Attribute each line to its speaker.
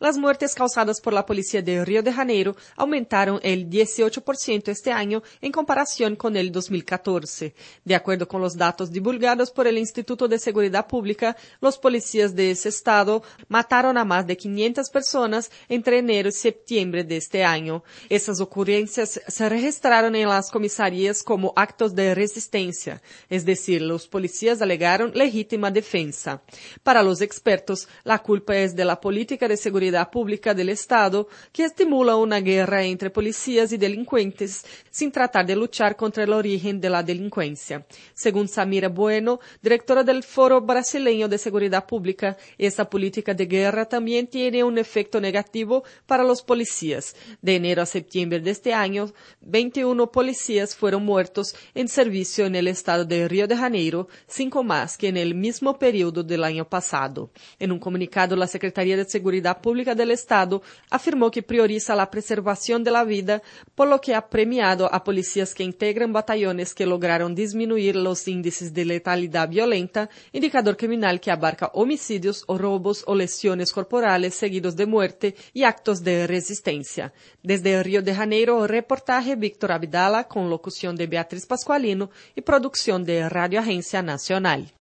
Speaker 1: las muertes causadas por la policía de Río de Janeiro aumentaron el 18% este año en comparación con el 2014. De acuerdo con los datos divulgados por el Instituto de Seguridad Pública, los policías de ese estado mataron a más de 500 personas entre enero y septiembre de este año. Esas ocurrencias se registraron en las comisarías como actos de resistencia, es decir, los policías alegaron legítima defensa. Para los expertos, la culpa es de la política de seguridad pública del Estado, que estimula una guerra entre policías y delincuentes sin tratar de luchar contra el origen de la delincuencia. Según Samira Bueno, directora del Foro Brasileño de Seguridad Pública, esta política de guerra también tiene un efecto negativo para los policías. De enero a septiembre de este año, 21 policías fueron muertos en servicio en el estado de Río de Janeiro, 5 más que en el mismo periodo del año pasado. En un comunicado, la Secretaría de Seguridad Pública del Estado afirmó que prioriza la preservación de la vida, por lo que ha premiado a policías que integran batallones que lograron disminuir los índices de letalidad violenta, indicador criminal que abarca homicidios o robos o lesiones corporales seguidos de muerte y actos de resistencia. Desde Río de Janeiro, reportaje Víctor Abdala con locución de Beatriz Pascualino y producción de Radio Agencia Nacional.